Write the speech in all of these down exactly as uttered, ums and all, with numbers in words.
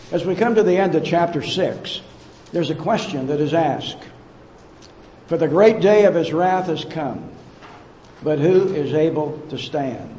As we come to the end of chapter six, there's a question that is asked. For the great day of his wrath has come, but who is able to stand?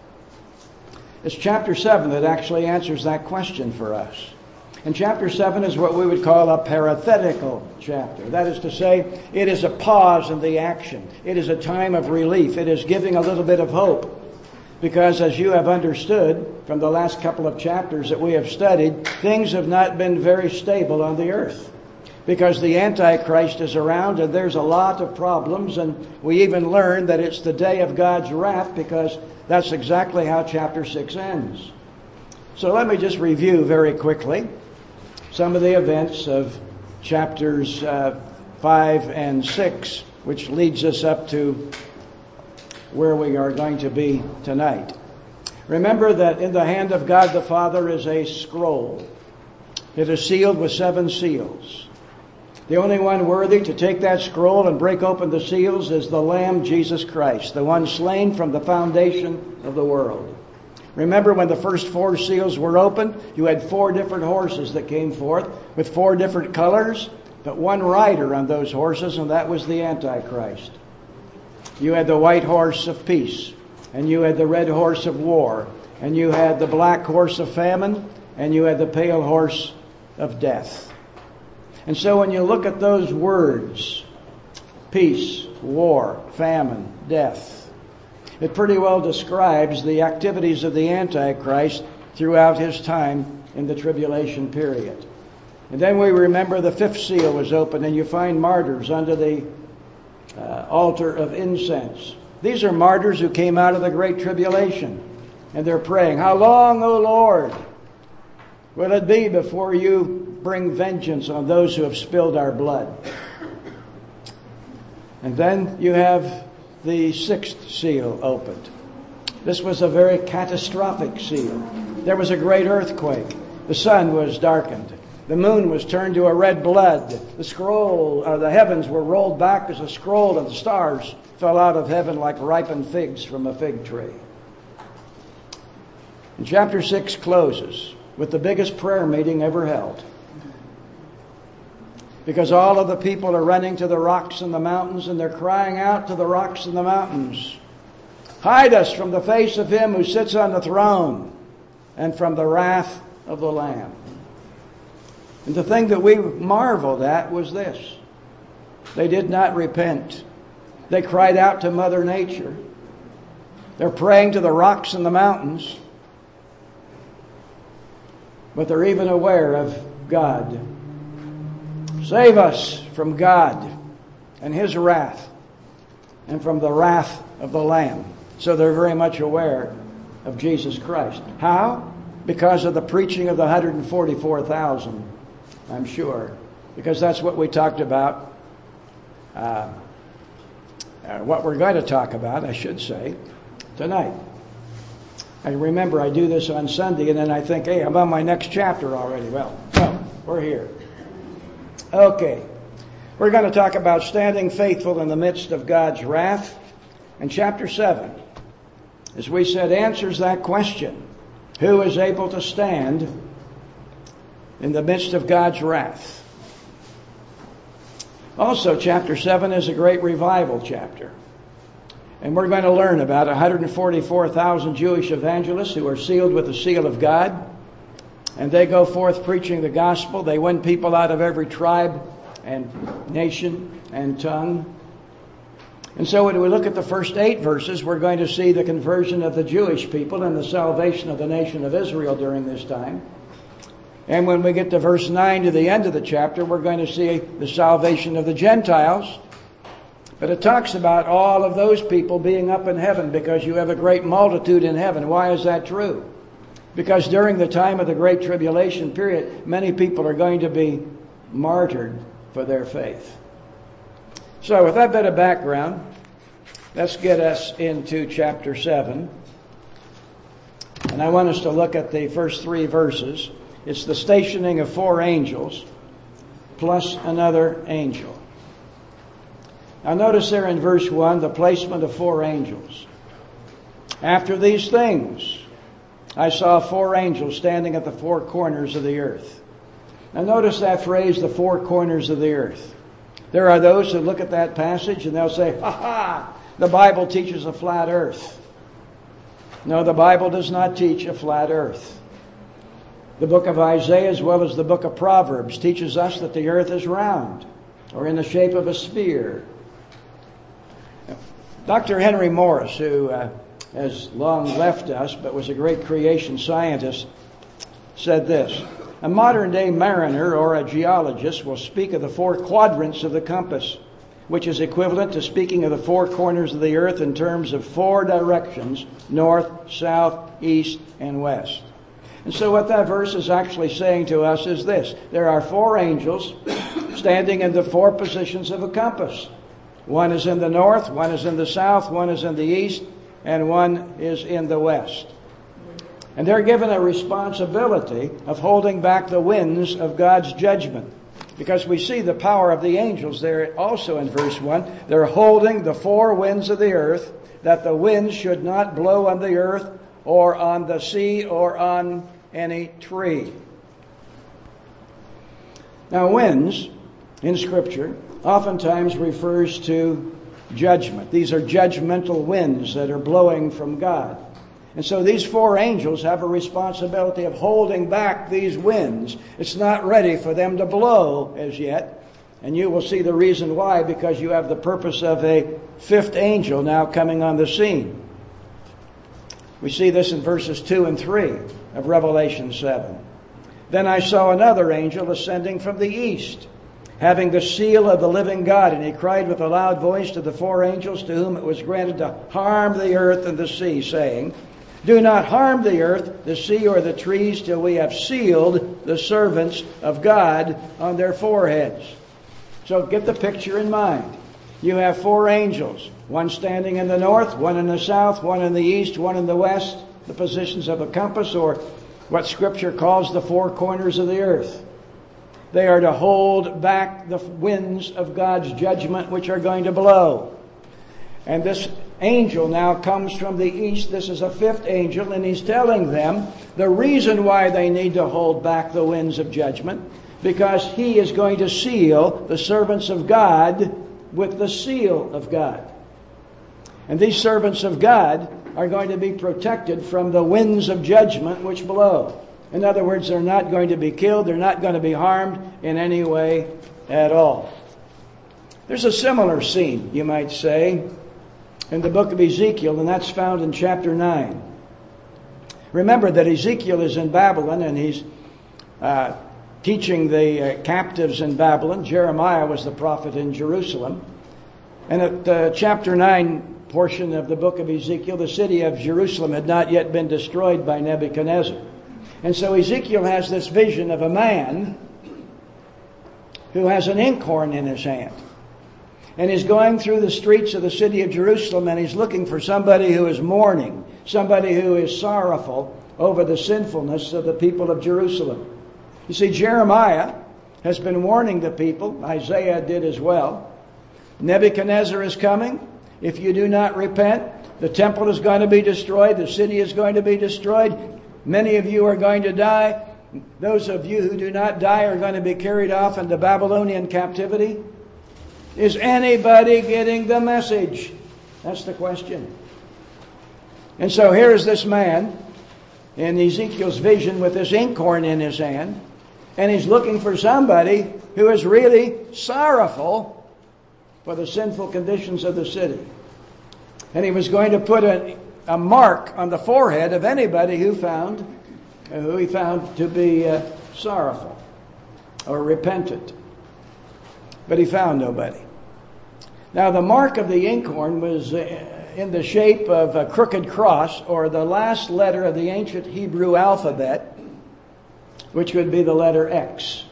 It's chapter seven that actually answers that question for us. And chapter seven is what we would call a parenthetical chapter. That is to say, it is a pause in the action. It is a time of relief. It is giving a little bit of hope. Because as you have understood from the last couple of chapters that we have studied, things have not been very stable on the earth. Because the Antichrist is around and there's a lot of problems, and we even learn that it's the day of God's wrath, because that's exactly how chapter six ends. So let me just review very quickly some of the events of chapters uh, five and six, which leads us up to where we are going to be tonight. Remember that in the hand of God the Father is a scroll. It is sealed with seven seals. The only one worthy to take that scroll and break open the seals is the Lamb, Jesus Christ, the one slain from the foundation of the world. Remember when the first four seals were opened, you had four different horses that came forth with four different colors, but one rider on those horses, and that was the Antichrist. You had the white horse of peace, and you had the red horse of war, and you had the black horse of famine, and you had the pale horse of death. And so when you look at those words, peace, war, famine, death, it pretty well describes the activities of the Antichrist throughout his time in the tribulation period. And then we remember the fifth seal was opened, and you find martyrs under the uh, altar of incense. These are martyrs who came out of the great tribulation, and they're praying, "How long, O Lord, will it be before you bring vengeance on those who have spilled our blood?" And then you have the sixth seal opened. This was a very catastrophic seal. There was a great earthquake. The sun was darkened. The moon was turned to a red blood. The scroll, or the heavens were rolled back as a scroll, and the stars fell out of heaven like ripened figs from a fig tree. And chapter six closes with the biggest prayer meeting ever held. Because all of the people are running to the rocks and the mountains, and they're crying out to the rocks and the mountains, "Hide us from the face of him who sits on the throne and from the wrath of the Lamb." And the thing that we marveled at was this. They did not repent. They cried out to Mother Nature. They're praying to the rocks and the mountains. But they're even aware of God. Save us from God and His wrath and from the wrath of the Lamb. So they're very much aware of Jesus Christ. How? Because of the preaching of the one hundred forty-four thousand, I'm sure. Because that's what we talked about, uh, uh, what we're going to talk about, I should say, tonight. I remember I do this on Sunday, and then I think, hey, I'm on my next chapter already. Well, no, we're here. Okay. We're going to talk about standing faithful in the midst of God's wrath. And chapter seven, as we said, answers that question. Who is able to stand in the midst of God's wrath? Also, chapter seven is a great revival chapter. And we're going to learn about one hundred forty-four thousand Jewish evangelists who are sealed with the seal of God. And they go forth preaching the gospel. They win people out of every tribe and nation and tongue. And so when we look at the first eight verses, we're going to see the conversion of the Jewish people and the salvation of the nation of Israel during this time. And when we get to verse nine to the end of the chapter, we're going to see the salvation of the Gentiles. But it talks about all of those people being up in heaven, because you have a great multitude in heaven. Why is that true? Because during the time of the Great Tribulation period, many people are going to be martyred for their faith. So with that bit of background, let's get us into chapter seven. And I want us to look at the first three verses. It's the stationing of four angels plus another angel. Now notice there in verse one, the placement of four angels. After these things, I saw four angels standing at the four corners of the earth. Now notice that phrase, the four corners of the earth. There are those who look at that passage and they'll say, ha ha, the Bible teaches a flat earth. No, the Bible does not teach a flat earth. The book of Isaiah, as well as the book of Proverbs, teaches us that the earth is round, or in the shape of a sphere. Doctor Henry Morris, who uh, has long left us, but was a great creation scientist, said this: a modern-day mariner or a geologist will speak of the four quadrants of the compass, which is equivalent to speaking of the four corners of the earth in terms of four directions: north, south, east, and west. And so what that verse is actually saying to us is this: there are four angels standing in the four positions of a compass. One is in the north, one is in the south, one is in the east, and one is in the west. And they're given a responsibility of holding back the winds of God's judgment. Because we see the power of the angels there also in verse one. They're holding the four winds of the earth, that the winds should not blow on the earth or on the sea or on any tree. Now, winds in Scripture oftentimes refers to judgment. These are judgmental winds that are blowing from God. And so these four angels have a responsibility of holding back these winds. It's not ready for them to blow as yet. And you will see the reason why, because you have the purpose of a fifth angel now coming on the scene. We see this in verses two and three of Revelation seven. Then I saw another angel ascending from the east, having the seal of the living God, and he cried with a loud voice to the four angels to whom it was granted to harm the earth and the sea, saying, do not harm the earth, the sea, or the trees till we have sealed the servants of God on their foreheads. So get the picture in mind. You have four angels, one standing in the north, one in the south, one in the east, one in the west, the positions of a compass, or what Scripture calls the four corners of the earth. They are to hold back the winds of God's judgment which are going to blow. And this angel now comes from the east. This is a fifth angel, and he's telling them the reason why they need to hold back the winds of judgment, because he is going to seal the servants of God with the seal of God. And these servants of God are going to be protected from the winds of judgment which blow. In other words, they're not going to be killed. They're not going to be harmed in any way at all. There's a similar scene, you might say, in the book of Ezekiel, and that's found in chapter nine. Remember that Ezekiel is in Babylon, and he's uh, teaching the uh, captives in Babylon. Jeremiah was the prophet in Jerusalem. And at uh, chapter nine portion of the book of Ezekiel, the city of Jerusalem had not yet been destroyed by Nebuchadnezzar. And so Ezekiel has this vision of a man who has an inkhorn in his hand. And he's going through the streets of the city of Jerusalem, and he's looking for somebody who is mourning, somebody who is sorrowful over the sinfulness of the people of Jerusalem. You see, Jeremiah has been warning the people. Isaiah did as well. Nebuchadnezzar is coming. If you do not repent, the temple is going to be destroyed. The city is going to be destroyed. Many of you are going to die. Those of you who do not die are going to be carried off into Babylonian captivity. Is anybody getting the message? That's the question. And so here is this man in Ezekiel's vision with this inkhorn in his hand, and he's looking for somebody who is really sorrowful for the sinful conditions of the city. And he was going to put a, a mark on the forehead of anybody who found, who he found to be uh, sorrowful or repentant. But he found nobody. Now, the mark of the inkhorn was in the shape of a crooked cross, or the last letter of the ancient Hebrew alphabet, which would be the letter X.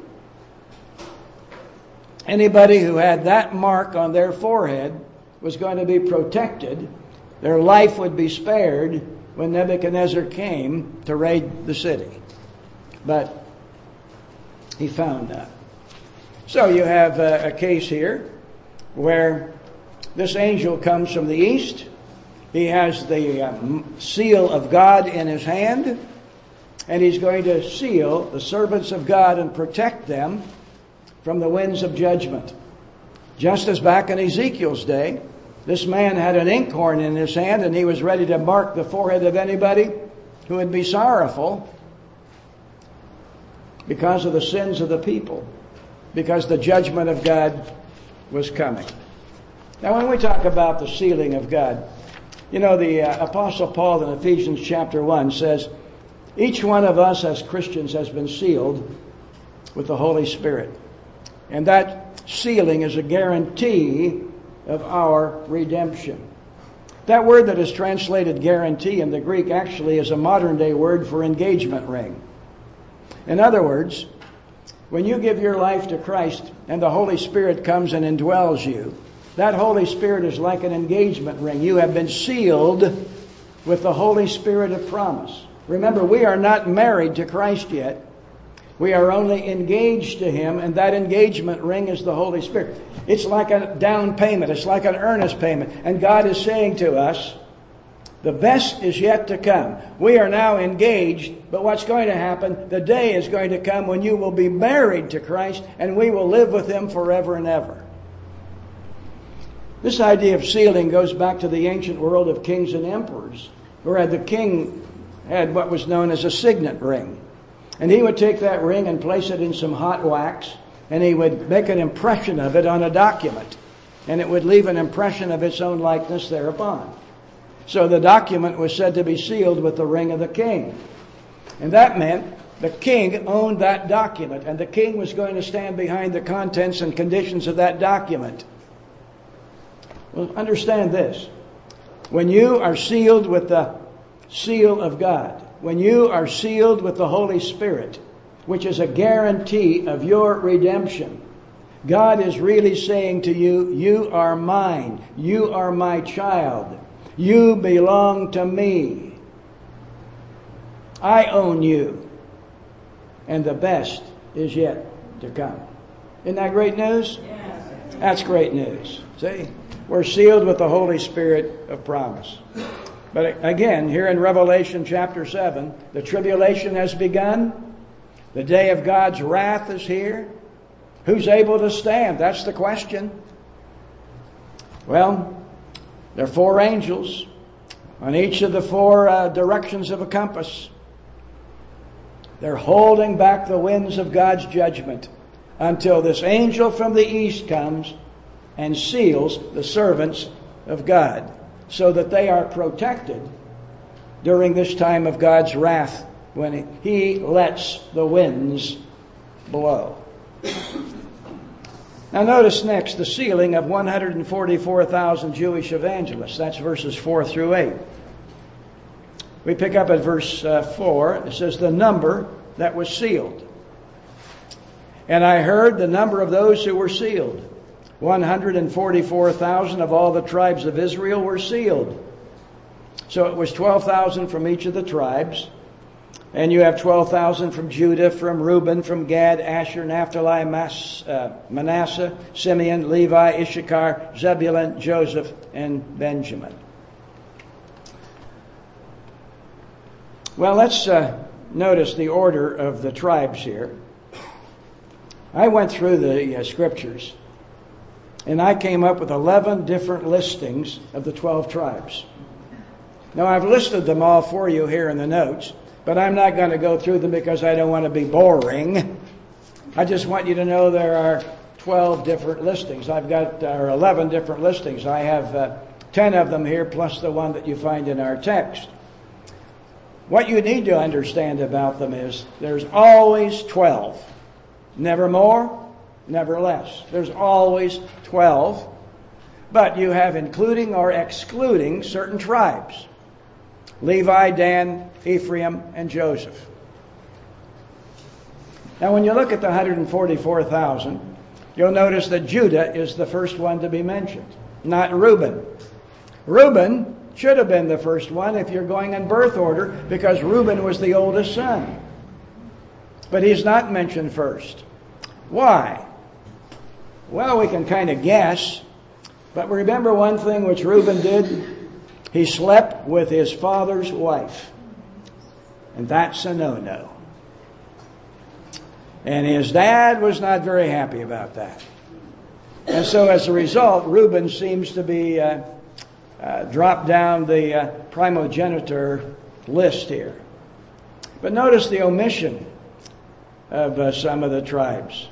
Anybody who had that mark on their forehead was going to be protected. Their life would be spared when Nebuchadnezzar came to raid the city. But he found none. So you have a, a case here where this angel comes from the east, He has the um, seal of God in his hand, and he's going to seal the servants of God and protect them from the winds of judgment. Just as back in Ezekiel's day, this man had an inkhorn in his hand, and he was ready to mark the forehead of anybody who would be sorrowful because of the sins of the people, because the judgment of God was coming. Now, when we talk about the sealing of God, you know, the uh, Apostle Paul in Ephesians chapter one says, each one of us as Christians has been sealed with the Holy Spirit. And that sealing is a guarantee of our redemption. That word that is translated guarantee in the Greek actually is a modern day word for engagement ring. In other words, when you give your life to Christ and the Holy Spirit comes and indwells you, that Holy Spirit is like an engagement ring. You have been sealed with the Holy Spirit of promise. Remember, we are not married to Christ yet. We are only engaged to Him, and that engagement ring is the Holy Spirit. It's like a down payment. It's like an earnest payment. And God is saying to us, the best is yet to come. We are now engaged, but what's going to happen? The day is going to come when you will be married to Christ, and we will live with Him forever and ever. This idea of sealing goes back to the ancient world of kings and emperors, where the king had what was known as a signet ring. And he would take that ring and place it in some hot wax, and he would make an impression of it on a document, and it would leave an impression of its own likeness thereupon. So the document was said to be sealed with the ring of the king. And that meant the king owned that document, and the king was going to stand behind the contents and conditions of that document. Well, understand this. When you are sealed with the seal of God, when you are sealed with the Holy Spirit, which is a guarantee of your redemption, God is really saying to you, you are mine. You are my child. You belong to me. I own you. And the best is yet to come. Isn't that great news? Yes. That's great news. See? We're sealed with the Holy Spirit of promise. But again, here in Revelation chapter seven, the tribulation has begun. The day of God's wrath is here. Who's able to stand? That's the question. Well, there are four angels on each of the four uh, directions of a compass. They're holding back the winds of God's judgment until this angel from the east comes and seals the servants of God, so that they are protected during this time of God's wrath when He lets the winds blow. Now notice next the sealing of one hundred forty-four thousand Jewish evangelists. That's verses four through eight. We pick up at verse uh, four. It says, the number that was sealed. And I heard the number of those who were sealed. one hundred forty-four thousand of all the tribes of Israel were sealed. So it was twelve thousand from each of the tribes. And you have twelve thousand from Judah, from Reuben, from Gad, Asher, Naphtali, Mas, uh, Manasseh, Simeon, Levi, Issachar, Zebulun, Joseph, and Benjamin. Well, let's uh, notice the order of the tribes here. I went through the uh, scriptures, and I came up with eleven different listings of the twelve tribes. Now, I've listed them all for you here in the notes, but I'm not going to go through them because I don't want to be boring. I just want you to know there are twelve different listings. I've got, or eleven different listings. I have uh, ten of them here, plus the one that you find in our text. What you need to understand about them is there's always twelve. Never more, never less. There's always twelve. But you have including or excluding certain tribes. Levi, Dan, Ephraim, and Joseph. Now when you look at the one hundred forty-four thousand, you'll notice that Judah is the first one to be mentioned, not Reuben. Reuben should have been the first one if you're going in birth order, because Reuben was the oldest son. But he's not mentioned first. Why? Well, we can kind of guess. But remember one thing which Reuben did? He slept with his father's wife. And that's a no-no. And his dad was not very happy about that. And so as a result, Reuben seems to be uh, uh, dropped down the uh, primogenitor list here. But notice the omission of uh, some of the tribes.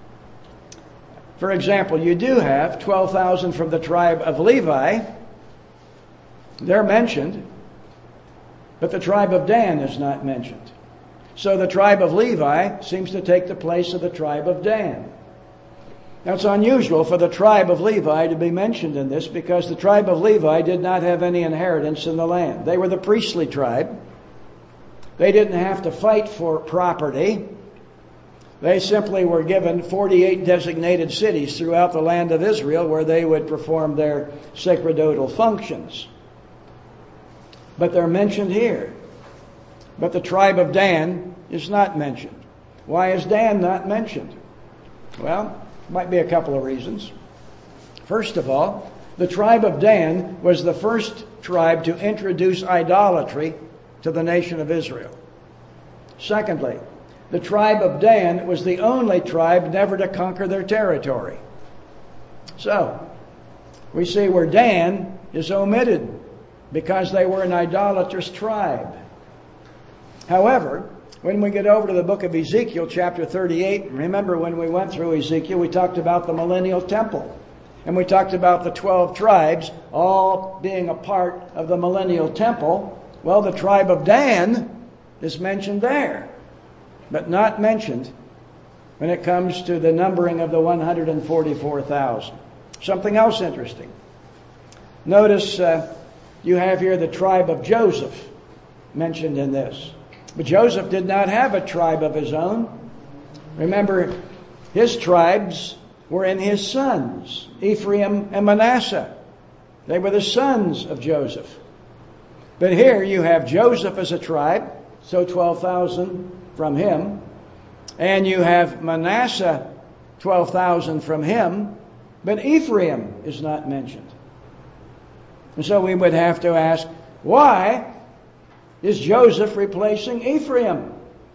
For example, you do have twelve thousand from the tribe of Levi. They're mentioned, but the tribe of Dan is not mentioned. So the tribe of Levi seems to take the place of the tribe of Dan. Now it's unusual for the tribe of Levi to be mentioned in this because the tribe of Levi did not have any inheritance in the land. They were the priestly tribe. They didn't have to fight for property. They simply were given forty-eight designated cities throughout the land of Israel where they would perform their sacerdotal functions. But they're mentioned here. But the tribe of Dan is not mentioned. Why is Dan not mentioned? Well, might be a couple of reasons. First of all, the tribe of Dan was the first tribe to introduce idolatry to the nation of Israel. Secondly, the tribe of Dan was the only tribe never to conquer their territory. So, we see where Dan is omitted because they were an idolatrous tribe. However, when we get over to the book of Ezekiel, chapter thirty-eight, remember when we went through Ezekiel, we talked about the millennial temple. And we talked about the twelve tribes all being a part of the millennial temple. Well, the tribe of Dan is mentioned there, but not mentioned when it comes to the numbering of the one hundred forty-four thousand. Something else interesting. Notice uh, you have here the tribe of Joseph mentioned in this. But Joseph did not have a tribe of his own. Remember, his tribes were in his sons, Ephraim and Manasseh. They were the sons of Joseph. But here you have Joseph as a tribe, so twelve thousand from him. And you have Manasseh, twelve thousand from him. But Ephraim is not mentioned. And so we would have to ask, why is Joseph replacing Ephraim?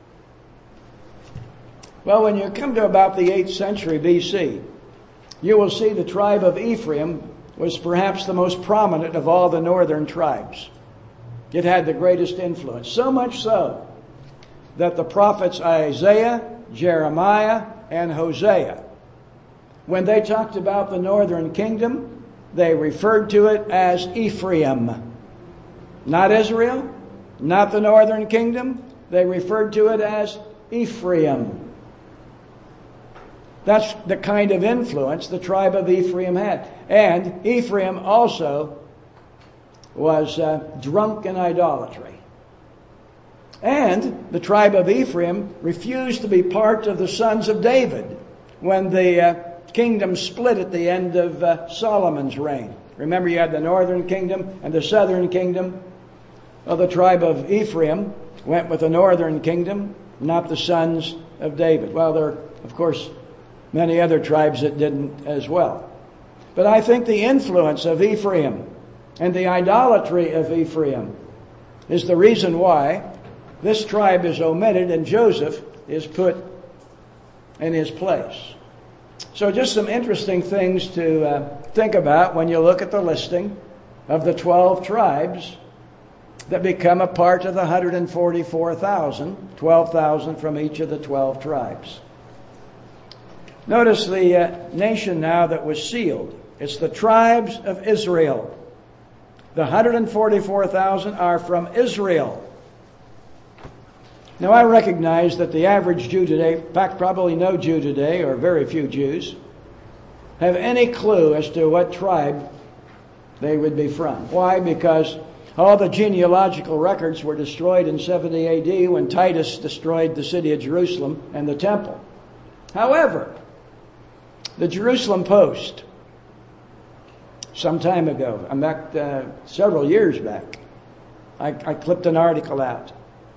Well, when you come to about the eighth century B C, you will see the tribe of Ephraim was perhaps the most prominent of all the northern tribes. It had the greatest influence, so much so that the prophets Isaiah, Jeremiah, and Hosea, when they talked about the northern kingdom, they referred to it as Ephraim. Not Israel, not the northern kingdom. They referred to it as Ephraim. That's the kind of influence the tribe of Ephraim had. And Ephraim also was uh, drunk in idolatry. And the tribe of Ephraim refused to be part of the sons of David when the uh, kingdom split at the end of uh, Solomon's reign. Remember, you had the northern kingdom and the southern kingdom. Well, the tribe of Ephraim went with the northern kingdom, not the sons of David. Well, there are, of course, many other tribes that didn't as well. But I think the influence of Ephraim and the idolatry of Ephraim is the reason why this tribe is omitted and Joseph is put in his place. So just some interesting things to uh, think about when you look at the listing of the twelve tribes that become a part of the one hundred forty-four thousand, twelve thousand from each of the twelve tribes. Notice the uh, nation now that was sealed. It's the tribes of Israel. The one hundred forty-four thousand are from Israel. Now I recognize that the average Jew today, in fact probably no Jew today, or very few Jews, have any clue as to what tribe they would be from. Why? Because all the genealogical records were destroyed in seventy A D when Titus destroyed the city of Jerusalem and the temple. However, the Jerusalem Post, some time ago, I'm back uh, several years back, I, I clipped an article out.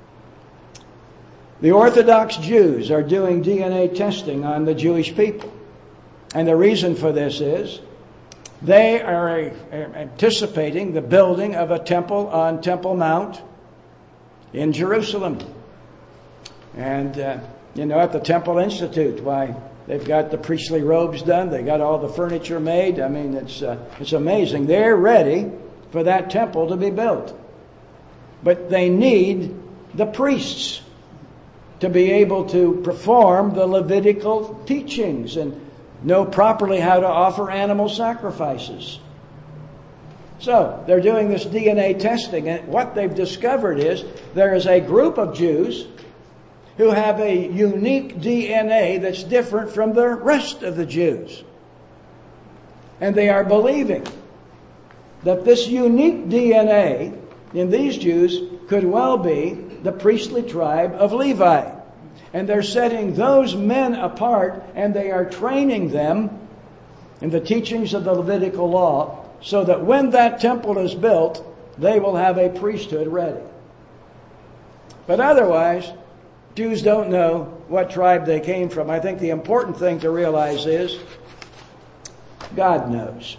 The Orthodox Jews are doing D N A testing on the Jewish people. And the reason for this is They are anticipating the building of a temple on Temple Mount in Jerusalem. And, uh, you know, at the Temple Institute, why, they've got the priestly robes done. They got all the furniture made. I mean, it's uh, it's amazing. They're ready for that temple to be built. But they need the priests to be able to perform the Levitical teachings and know properly how to offer animal sacrifices. So they're doing this D N A testing, and what they've discovered is there is a group of Jews who have a unique D N A that's different from the rest of the Jews. And they are believing that this unique D N A in these Jews could well be the priestly tribe of Levi. And they're setting those men apart, and they are training them in the teachings of the Levitical law so that when that temple is built, they will have a priesthood ready. But otherwise, Jews don't know what tribe they came from. I think the important thing to realize is God knows.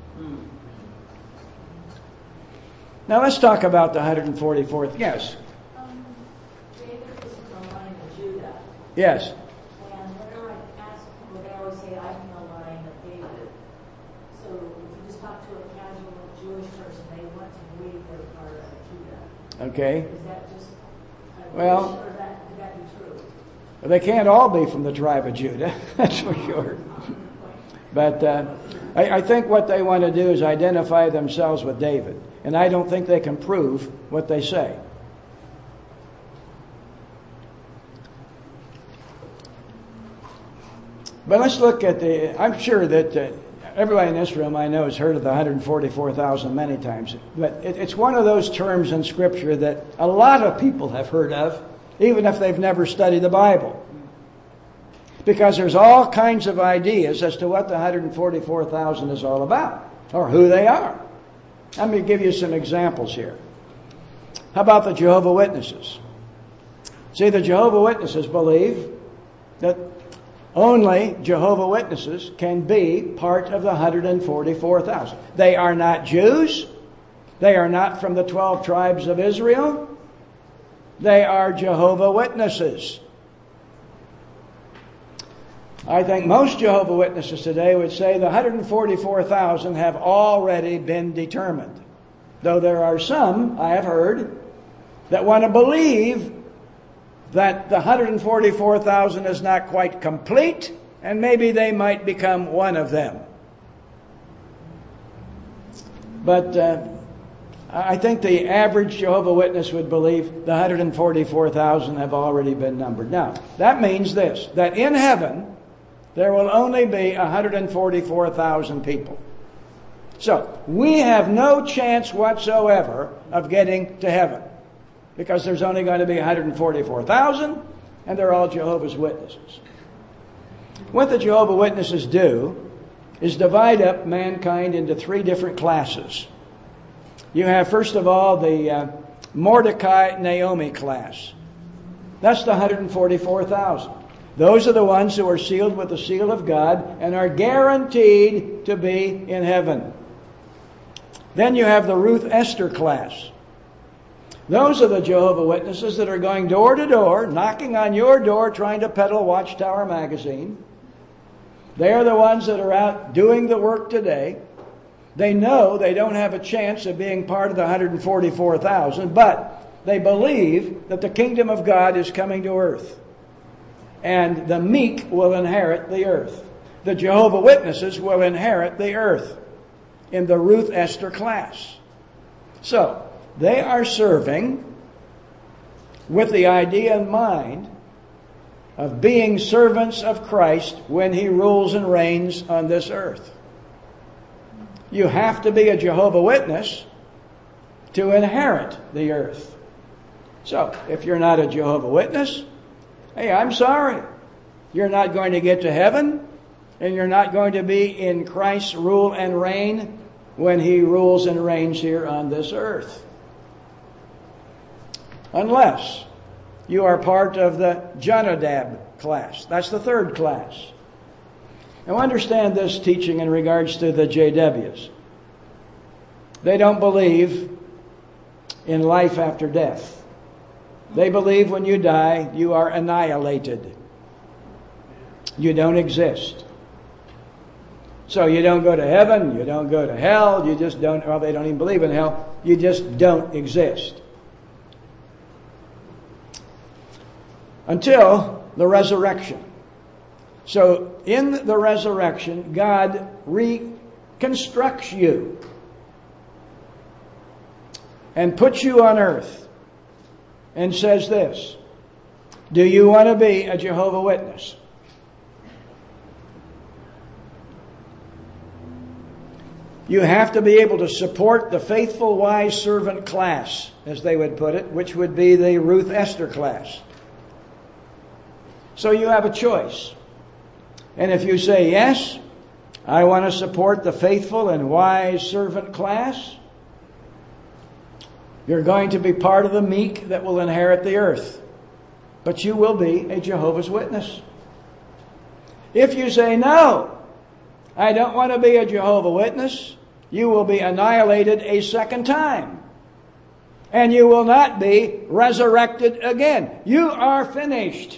Now let's talk about the one hundred forty-fourth. Yes? Um, David is from the line of Judah. Yes. And whenever I ask people, they always say, I'm from the line of David. So if you just talk to a casual Jewish person, they want to believe they're part of Judah. Okay. Is that just a Well, wish, or that, could that be true? Well, they can't all be from the tribe of Judah, that's for sure. But uh, I, I think what they want to do is identify themselves with David. And I don't think they can prove what they say. But let's look at the, I'm sure that uh, everybody in this room I know has heard of the one hundred forty-four thousand many times. But it, it's one of those terms in Scripture that a lot of people have heard of, even if they've never studied the Bible. Because there's all kinds of ideas as to what the one hundred forty-four thousand is all about, or who they are. Let me give you some examples here. How about the Jehovah's Witnesses? See, the Jehovah's Witnesses believe that only Jehovah's Witnesses can be part of the one hundred forty-four thousand. They are not Jews. They are not from the twelve tribes of Israel. They are Jehovah's Witnesses. I think most Jehovah's Witnesses today would say the one hundred forty-four thousand have already been determined. Though there are some, I have heard, that want to believe that the one hundred forty-four thousand is not quite complete, and maybe they might become one of them. But uh, I think the average Jehovah's Witness would believe the one hundred forty-four thousand have already been numbered. Now, that means this, that in heaven, there will only be one hundred forty-four thousand people. So, we have no chance whatsoever of getting to heaven, because there's only going to be one hundred forty-four thousand, and they're all Jehovah's Witnesses. What the Jehovah's Witnesses do is divide up mankind into three different classes. You have, first of all, the uh, Mordecai-Naomi class. That's the one hundred forty-four thousand. Those are the ones who are sealed with the seal of God and are guaranteed to be in heaven. Then you have the Ruth Esther class. Those are the Jehovah's Witnesses that are going door to door, knocking on your door, trying to peddle Watchtower magazine. They are the ones that are out doing the work today. They know they don't have a chance of being part of the one hundred forty-four thousand, but they believe that the kingdom of God is coming to earth. And the meek will inherit the earth. The Jehovah's Witnesses will inherit the earth in the Ruth Esther class. So, they are serving with the idea in mind of being servants of Christ when He rules and reigns on this earth. You have to be a Jehovah's Witness to inherit the earth. So, if you're not a Jehovah's Witness, hey, I'm sorry. You're not going to get to heaven, and you're not going to be in Christ's rule and reign when He rules and reigns here on this earth. Unless you are part of the Jonadab class. That's the third class. Now understand this teaching in regards to the J Ws. They don't believe in life after death. They believe when you die, you are annihilated. You don't exist. So you don't go to heaven, you don't go to hell, you just don't, well, they don't even believe in hell, you just don't exist. Until the resurrection. So in the resurrection, God reconstructs you and puts you on earth and says this: do you want to be a Jehovah Witness? You have to be able to support the faithful, wise servant class, as they would put it, which would be the Ruth Esther class. So you have a choice. And if you say, yes, I want to support the faithful and wise servant class, you're going to be part of the meek that will inherit the earth. But you will be a Jehovah's Witness. If you say, no, I don't want to be a Jehovah Witness, you will be annihilated a second time. And you will not be resurrected again. You are finished.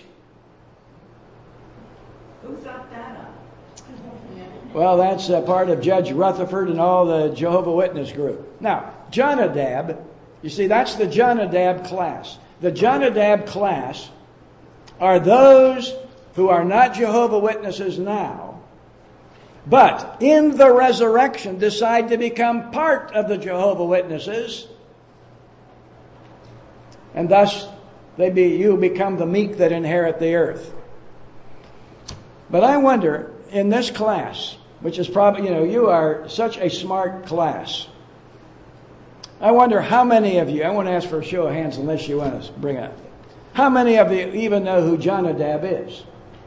Who thought that up? Well, that's a part of Judge Rutherford and all the Jehovah Witness group. Now, Jonadab, you see, that's the Jonadab class. The Jonadab class are those who are not Jehovah Witnesses now, but in the resurrection decide to become part of the Jehovah Witnesses, and thus they be, you become the meek that inherit the earth. But I wonder, in this class, which is probably, you know, you are such a smart class, I wonder how many of you, I won't ask for a show of hands unless you want to bring up, how many of you even know who Jonadab is?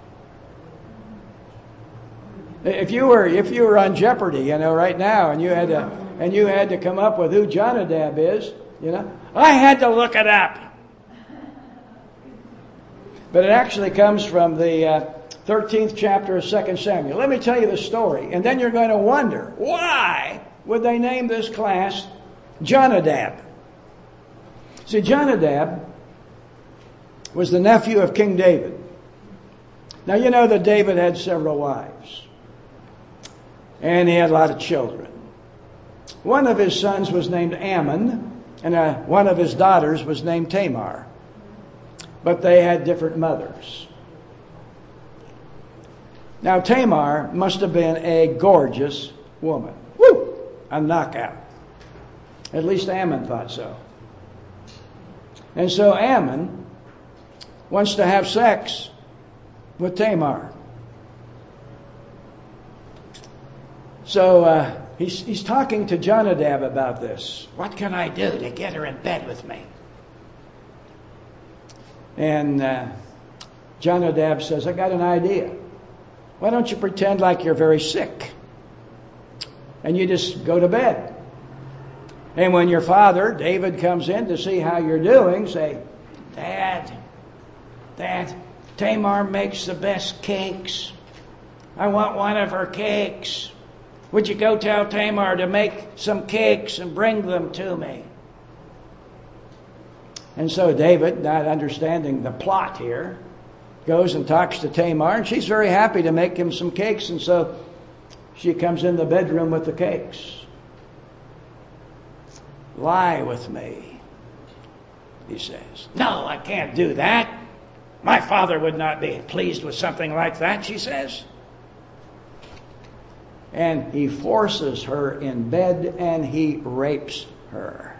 If you were if you were on Jeopardy, you know, right now, and you had to and you had to come up with who Jonadab is, you know, I had to look it up. But it actually comes from the uh, thirteenth chapter of Second Samuel. Let me tell you the story, and then you're going to wonder, why would they name this class Jonadab? See, Jonadab was the nephew of King David. Now, you know that David had several wives, and he had a lot of children. One of his sons was named Ammon, and uh, one of his daughters was named Tamar. But they had different mothers. Now, Tamar must have been a gorgeous woman. Woo! A knockout. At least Ammon thought so. And so Ammon wants to have sex with Tamar. So uh, he's, he's talking to Jonadab about this. What can I do to get her in bed with me? And uh, Jonadab says, I got an idea. Why don't you pretend like you're very sick? And you just go to bed. And when your father, David, comes in to see how you're doing, say, Dad, Dad, Tamar makes the best cakes. I want one of her cakes. Would you go tell Tamar to make some cakes and bring them to me? And so David, not understanding the plot here, goes and talks to Tamar, and she's very happy to make him some cakes, and so she comes in the bedroom with the cakes. Lie with me, he says. No, I can't do that. My father would not be pleased with something like that, she says. And he forces her in bed and he rapes her.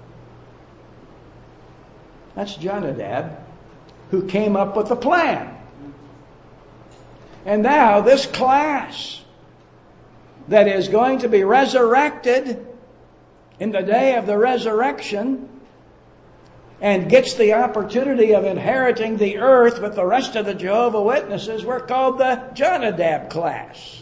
That's Jonadab, who came up with the plan. And now this class that is going to be resurrected in the day of the resurrection and gets the opportunity of inheriting the earth with the rest of the Jehovah Witnesses, we're called the Jonadab class.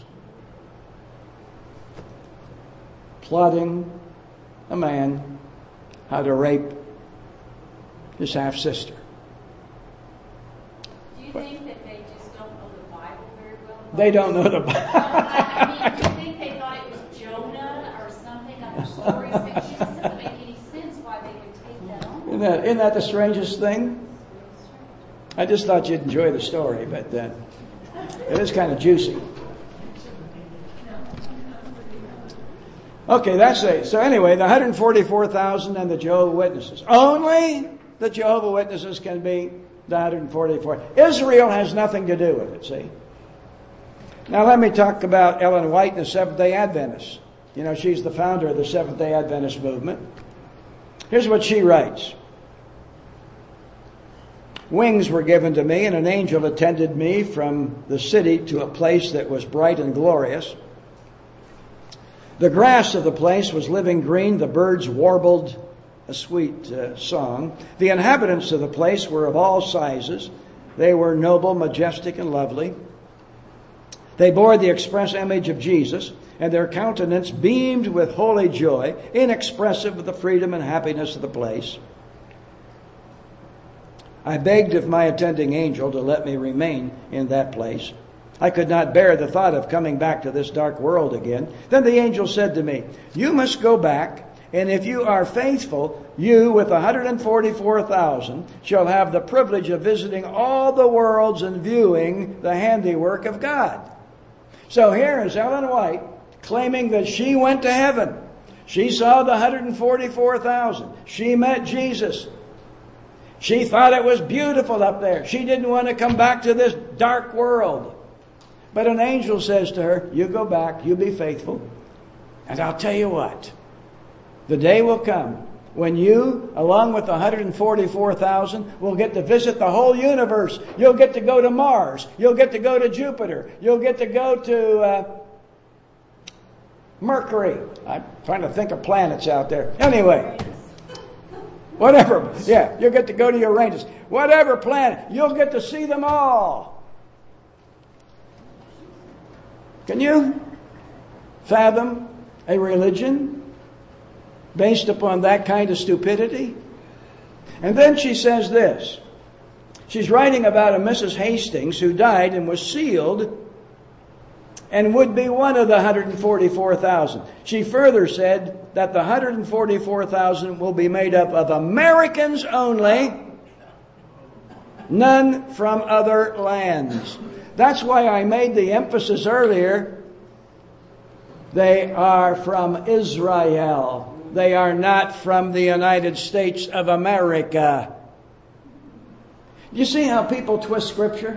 Plotting a man how to rape his half-sister. Do you think that they just don't know the Bible very well They don't know the Bible. I mean, you think they thought it was Jonah or something, other stories, but it just doesn't make any sense why they would take that on. Isn't that, isn't that the strangest thing? I just thought you'd enjoy the story, but uh, it is kind of juicy. Okay, that's it. So anyway, the one hundred forty-four thousand and the Jehovah's Witnesses. Only the Jehovah's Witnesses can be the one hundred forty-four. Israel has nothing to do with it, see? Now let me talk about Ellen White and the Seventh-day Adventists. You know, she's the founder of the Seventh-day Adventist movement. Here's what she writes. Wings were given to me, and an angel attended me from the city to a place that was bright and glorious. The grass of the place was living green. The birds warbled a sweet uh, song. The inhabitants of the place were of all sizes. They were noble, majestic, and lovely. They bore the express image of Jesus, and their countenance beamed with holy joy, inexpressive of the freedom and happiness of the place. I begged of my attending angel to let me remain in that place. I could not bear the thought of coming back to this dark world again. Then the angel said to me, you must go back, and if you are faithful, you with one hundred forty-four thousand shall have the privilege of visiting all the worlds and viewing the handiwork of God. So here is Ellen White claiming that she went to heaven. She saw the one hundred forty-four thousand. She met Jesus. She thought it was beautiful up there. She didn't want to come back to this dark world. But an angel says to her, you go back, you be faithful. And I'll tell you what, the day will come when you, along with the one hundred forty-four thousand, will get to visit the whole universe. You'll get to go to Mars. You'll get to go to Jupiter. You'll get to go to uh, Mercury. I'm trying to think of planets out there. Anyway, whatever. Yeah, you'll get to go to Uranus. Whatever planet, you'll get to see them all. Can you fathom a religion based upon that kind of stupidity? And then she says this. She's writing about a Missus Hastings who died and was sealed and would be one of the one hundred forty-four thousand. She further said that the one hundred forty-four thousand will be made up of Americans only, none from other lands. That's why I made the emphasis earlier. They are from Israel. They are not from the United States of America. You see how people twist Scripture?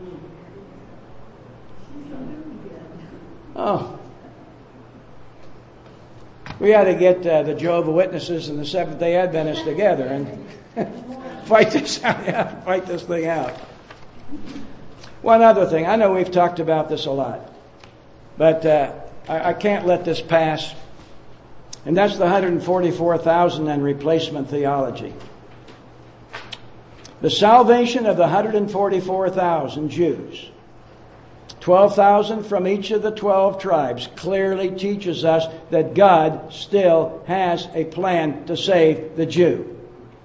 Oh. We ought to get uh, the Jehovah's Witnesses and the Seventh-day Adventists together and fight this out. Yeah, fight this thing out. One other thing. I know we've talked about this a lot, but uh, I, I can't let this pass. And that's the one hundred forty-four thousand and replacement theology. The salvation of the one hundred forty-four thousand Jews, twelve thousand from each of the twelve tribes, clearly teaches us that God still has a plan to save the Jew.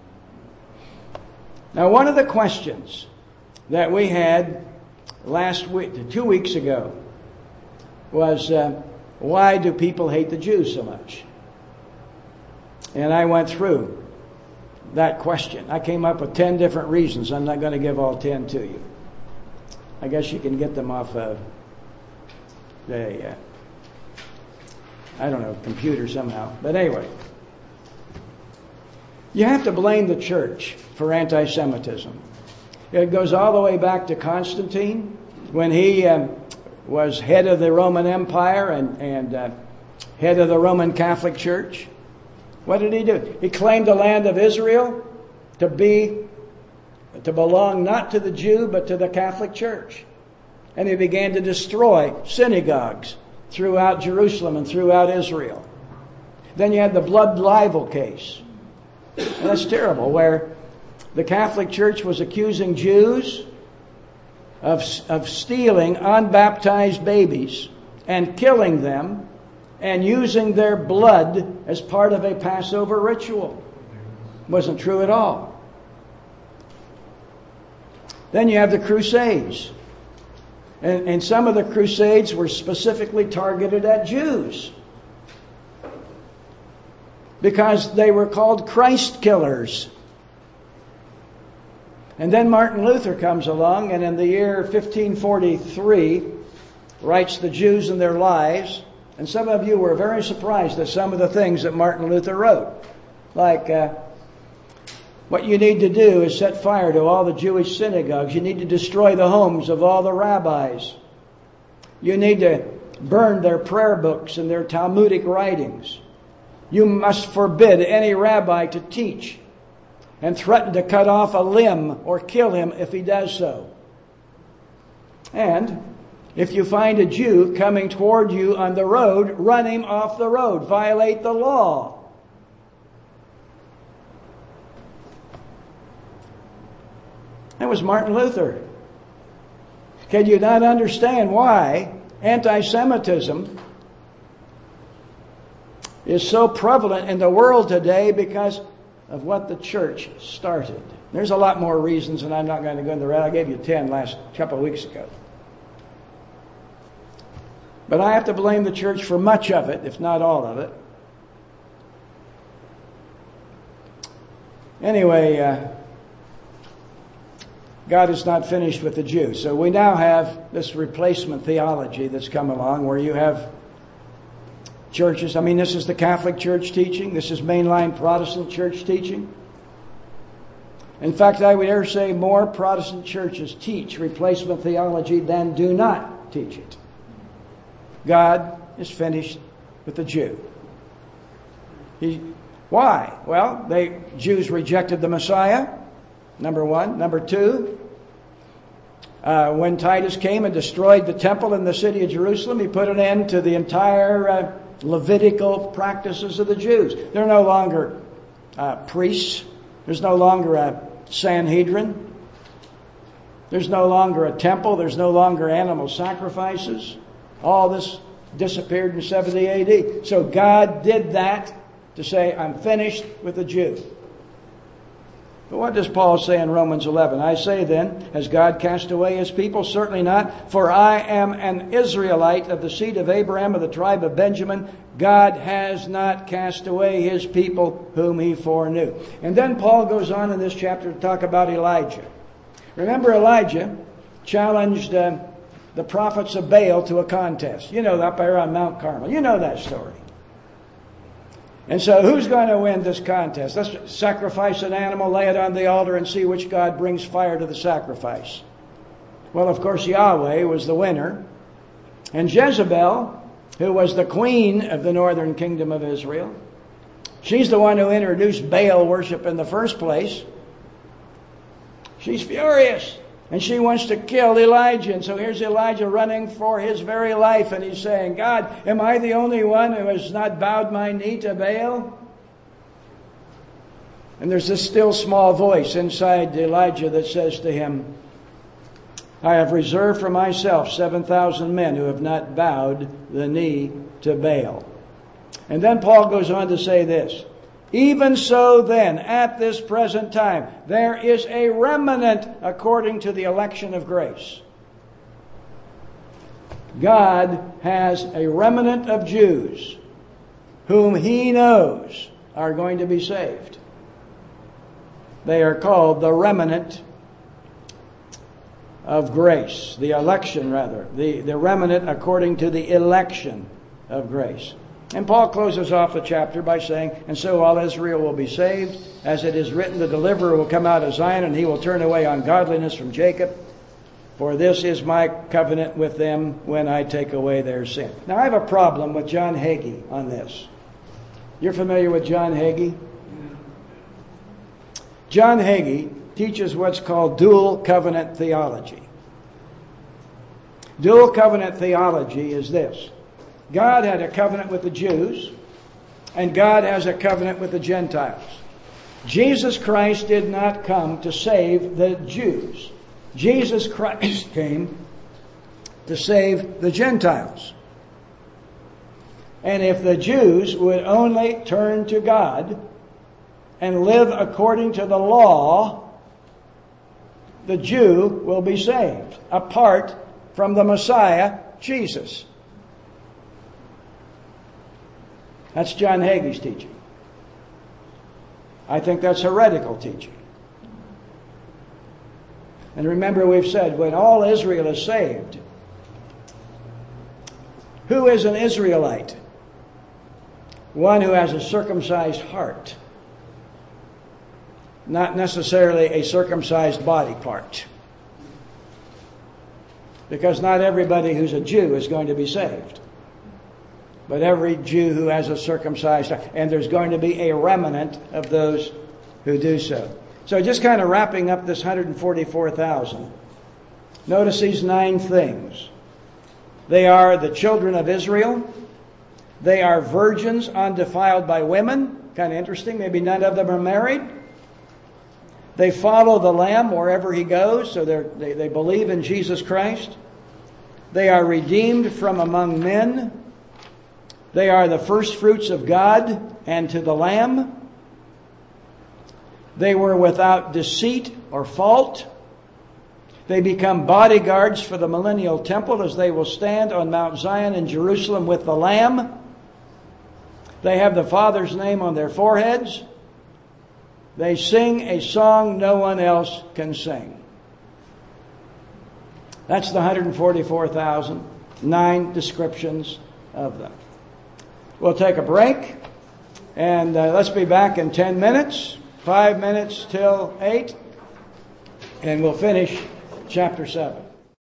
Now, one of the questions that we had last week, two weeks ago, was uh, why do people hate the Jews so much? And I went through that question. I came up with ten different reasons. I'm not going to give all ten to you. I guess you can get them off of the, uh, I don't know, computer somehow. But anyway, you have to blame the church for anti-Semitism. It goes all the way back to Constantine when he um, was head of the Roman Empire and, and uh, head of the Roman Catholic Church. What did he do? He claimed the land of Israel to be, to belong not to the Jew but to the Catholic Church. And he began to destroy synagogues throughout Jerusalem and throughout Israel. Then you had the blood libel case. And that's terrible, where the Catholic Church was accusing Jews of, of stealing unbaptized babies and killing them and using their blood as part of a Passover ritual. Wasn't true at all. Then you have the Crusades. And, and some of the crusades were specifically targeted at Jews, because they were called Christ killers. And then Martin Luther comes along, and in the year fifteen forty-three writes The Jews and Their Lies. And some of you were very surprised at some of the things that Martin Luther wrote. Like, uh, what you need to do is set fire to all the Jewish synagogues. You need to destroy the homes of all the rabbis. You need to burn their prayer books and their Talmudic writings. You must forbid any rabbi to teach, and threaten to cut off a limb or kill him if he does so. And if you find a Jew coming toward you on the road, run him off the road. Violate the law. That was Martin Luther. Can you not understand why anti-Semitism is so prevalent in the world today? Because of what the church started. There's a lot more reasons, and I'm not going to go into that. I gave you ten last couple of weeks ago. But I have to blame the church for much of it, if not all of it. Anyway, uh, God is not finished with the Jews. So we now have this replacement theology that's come along, where you have churches. I mean, this is the Catholic Church teaching. This is mainline Protestant church teaching. In fact, I would dare say more Protestant churches teach replacement theology than do not teach it. God is finished with the Jew. He, why? Well, they Jews rejected the Messiah, number one. Number two, uh, when Titus came and destroyed the temple in the city of Jerusalem, he put an end to the entire uh, Levitical practices of the Jews. They're no longer uh, priests. There's no longer a Sanhedrin. There's no longer a temple. There's no longer animal sacrifices. All this disappeared in seventy A D. So God did that to say, I'm finished with the Jew. But what does Paul say in Romans eleven? I say then, has God cast away his people? Certainly not. For I am an Israelite of the seed of Abraham, of the tribe of Benjamin. God has not cast away his people whom he foreknew. And then Paul goes on in this chapter to talk about Elijah. Remember, Elijah challenged uh, the prophets of Baal to a contest. You know, up there on Mount Carmel. You know that story. And so who's going to win this contest? Let's sacrifice an animal, lay it on the altar, and see which God brings fire to the sacrifice. Well, of course, Yahweh was the winner. And Jezebel, who was the queen of the northern kingdom of Israel, she's the one who introduced Baal worship in the first place. She's furious. And she wants to kill Elijah. And so here's Elijah running for his very life. And he's saying, God, am I the only one who has not bowed my knee to Baal? And there's this still small voice inside Elijah that says to him, I have reserved for myself seven thousand men who have not bowed the knee to Baal. And then Paul goes on to say this. Even so then, at this present time, there is a remnant according to the election of grace. God has a remnant of Jews whom he knows are going to be saved. They are called the remnant of grace, the election rather, the, the remnant according to the election of grace. And Paul closes off the chapter by saying, and so all Israel will be saved, as it is written, the deliverer will come out of Zion, and he will turn away ungodliness from Jacob. For this is my covenant with them when I take away their sin. Now I have a problem with John Hagee on this. You're familiar with John Hagee? John Hagee teaches what's called dual covenant theology. Dual covenant theology is this. God had a covenant with the Jews, and God has a covenant with the Gentiles. Jesus Christ did not come to save the Jews. Jesus Christ came to save the Gentiles. And if the Jews would only turn to God and live according to the law, the Jew will be saved, apart from the Messiah, Jesus. That's John Hagee's teaching. I think that's heretical teaching. And remember, we've said, when all Israel is saved, who is an Israelite? One who has a circumcised heart, not necessarily a circumcised body part. Because not everybody who's a Jew is going to be saved. But every Jew who has a circumcised heart, and there's going to be a remnant of those who do so. So just kind of wrapping up this one hundred forty-four thousand. Notice these nine things. They are the children of Israel. They are virgins undefiled by women. Kind of interesting. Maybe none of them are married. They follow the Lamb wherever He goes, so they they believe in Jesus Christ. They are redeemed from among men. They are the first fruits of God and to the Lamb. They were without deceit or fault. They become bodyguards for the millennial temple as they will stand on Mount Zion in Jerusalem with the Lamb. They have the Father's name on their foreheads. They sing a song no one else can sing. That's the one hundred forty-four thousand, nine descriptions of them. We'll take a break, and uh, let's be back in ten minutes, five minutes till eight, and we'll finish chapter seven.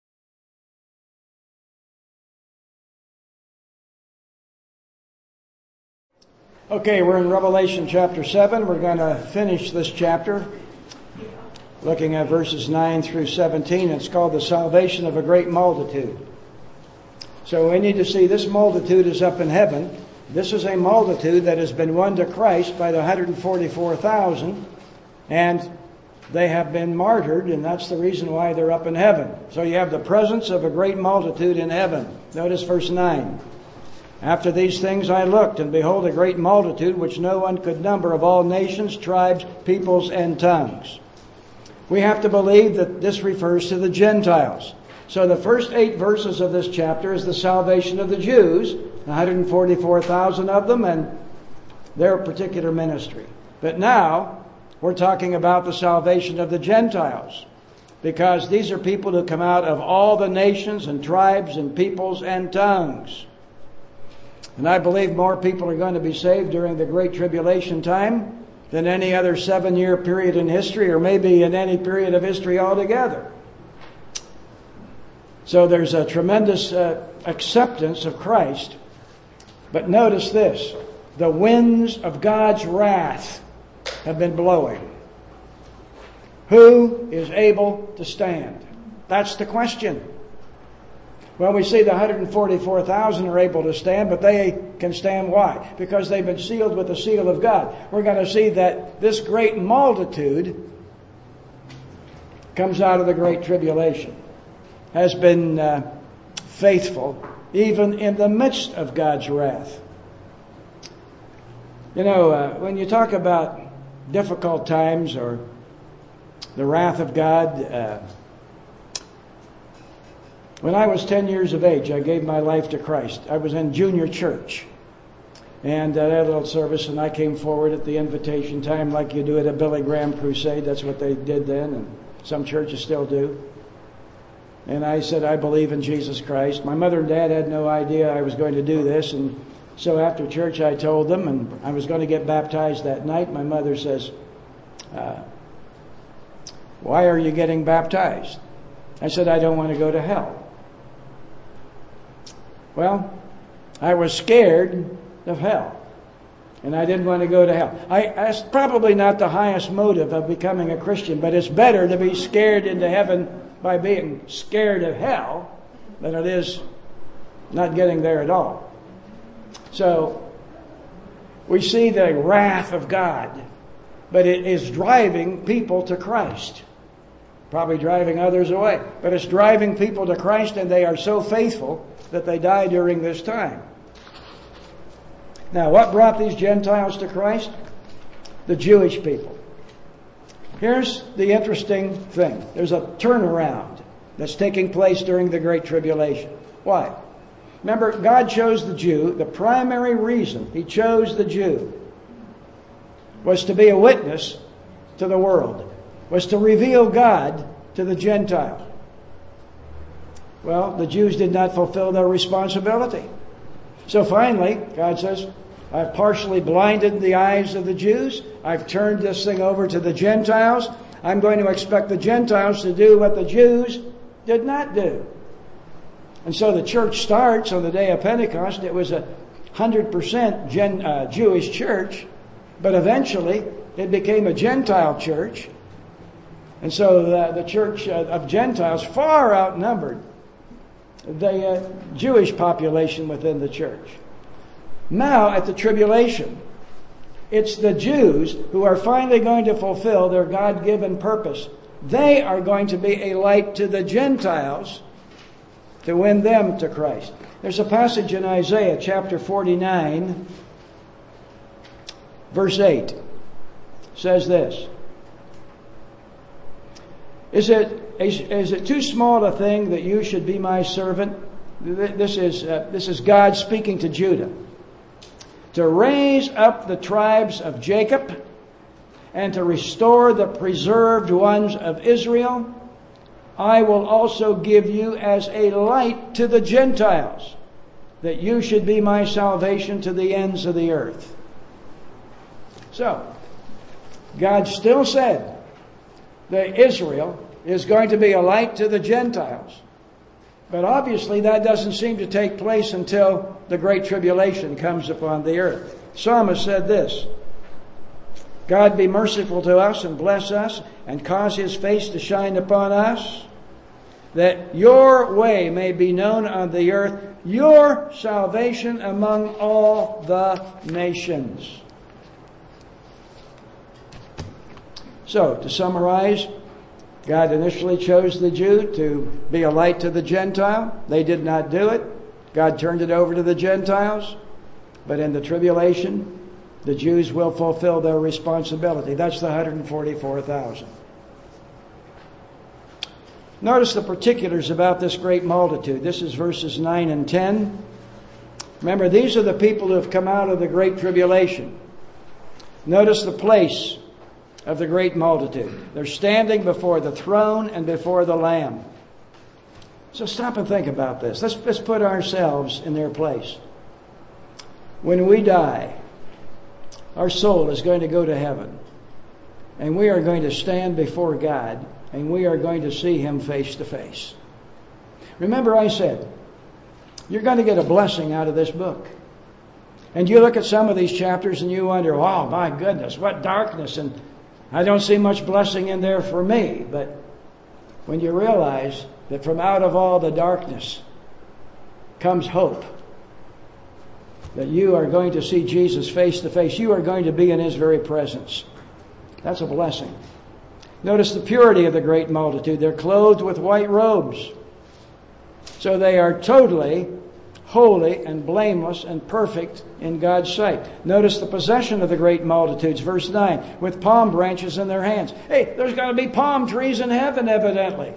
Okay, we're in Revelation chapter seven. We're going to finish this chapter, looking at verses nine through seventeen. It's called the salvation of a great multitude. So we need to see this multitude is up in heaven. This is a multitude that has been won to Christ by the one hundred forty-four thousand, and they have been martyred, and that's the reason why they're up in heaven. So you have the presence of a great multitude in heaven. Notice verse nine. After these things I looked, and behold, a great multitude which no one could number, of all nations, tribes, peoples, and tongues. We have to believe that this refers to the Gentiles. So the first eight verses of this chapter is the salvation of the Jews, one hundred forty-four thousand of them, and their particular ministry. But now we're talking about the salvation of the Gentiles, because these are people who come out of all the nations and tribes and peoples and tongues. And I believe more people are going to be saved during the Great Tribulation time than any other seven-year period in history, or maybe in any period of history altogether. So there's a tremendous uh, acceptance of Christ. But notice this. The winds of God's wrath have been blowing. Who is able to stand? That's the question. Well, we see the one hundred forty-four thousand are able to stand, but they can stand why? Because they've been sealed with the seal of God. We're going to see that this great multitude comes out of the Great Tribulation, has been uh, faithful even in the midst of God's wrath. You know, uh, when you talk about difficult times or the wrath of God, uh, when I was ten years of age, I gave my life to Christ. I was in junior church. And uh, I had a little service, and I came forward at the invitation time like you do at a Billy Graham crusade. That's what they did then, and some churches still do. And I said, I believe in Jesus Christ. My mother and dad had no idea I was going to do this. And so after church, I told them, and I was going to get baptized that night. My mother says, uh, why are you getting baptized? I said, I don't want to go to hell. Well, I was scared of hell, and I didn't want to go to hell. I, that's probably not the highest motive of becoming a Christian, but it's better to be scared into heaven by being scared of hell than it is not getting there at all. So we see the wrath of God, but it is driving people to Christ. Probably driving others away. But it's driving people to Christ, and they are so faithful that they die during this time. Now, what brought these Gentiles to Christ? The Jewish people. Here's the interesting thing. There's a turnaround. that's taking place during the Great Tribulation. Why? Remember, God chose the Jew. The primary reason He chose the Jew was to be a witness to the world, was to reveal God to the Gentile. Well, the Jews did not fulfill their responsibility. So finally, God says, I've partially blinded the eyes of the Jews. I've turned this thing over to the Gentiles. I'm going to expect the Gentiles to do what the Jews did not do. And so the church starts on the day of Pentecost. It was a one hundred percent Gen, uh, Jewish church, but eventually it became a Gentile church. And so the, the church of Gentiles far outnumbered the uh, Jewish population within the church. Now, at the tribulation, it's the Jews who are finally going to fulfill their God-given purpose. They are going to be a light to the Gentiles to win them to Christ. There's a passage in Isaiah chapter forty-nine, verse eight. It says this. Is it is it too small a thing that you should be my servant? This is uh, this is God speaking to Judah. To raise up the tribes of Jacob and to restore the preserved ones of Israel. I will also give you as a light to the Gentiles, that you should be my salvation to the ends of the earth. So, God still said that Israel is going to be a light to the Gentiles. But obviously that doesn't seem to take place until the Great Tribulation comes upon the earth. Psalmist said this, God be merciful to us and bless us and cause His face to shine upon us, that your way may be known on the earth, your salvation among all the nations. So, to summarize, God initially chose the Jew to be a light to the Gentile. They did not do it. God turned it over to the Gentiles. But in the tribulation, the Jews will fulfill their responsibility. That's the one hundred forty-four thousand. Notice the particulars about this great multitude. This is verses nine and ten. Remember, these are the people who have come out of the Great Tribulation. Notice the place of the great multitude. They're standing before the throne and before the Lamb. So stop and think about this. Let's, let's put ourselves in their place. When we die, our soul is going to go to heaven. And we are going to stand before God. And we are going to see Him face to face. Remember I said, you're going to get a blessing out of this book. And you look at some of these chapters and you wonder, oh my goodness, what darkness. And I don't see much blessing in there for me. But when you realize that from out of all the darkness comes hope, that you are going to see Jesus face to face, you are going to be in His very presence. That's a blessing. Notice the purity of the great multitude. They're clothed with white robes. So they are totally holy and blameless and perfect in God's sight. Notice the possession of the great multitudes. Verse nine, with palm branches in their hands. Hey, there's got to be palm trees in heaven, evidently.